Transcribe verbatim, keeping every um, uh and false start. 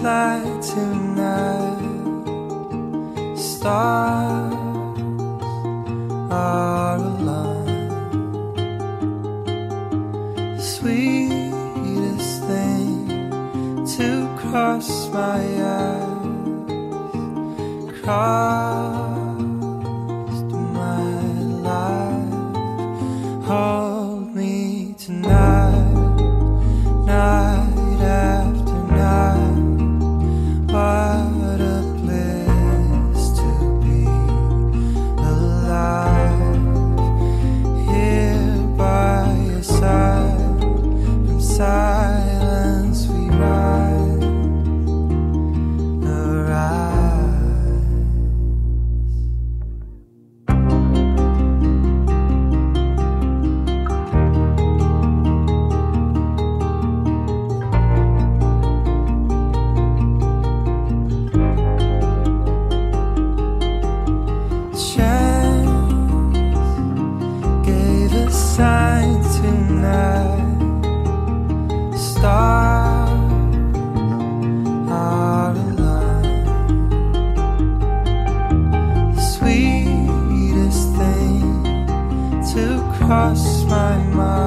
light tonight. Stars are aligned. Sweetest thing to cross my eyes, crossed my life. Hold me tonight, night after night. What a bliss to be alive, here by your side. From silence we rise, arise. Chance gave a sign tonight. Stars are aligned. The sweetest thing to cross my mind.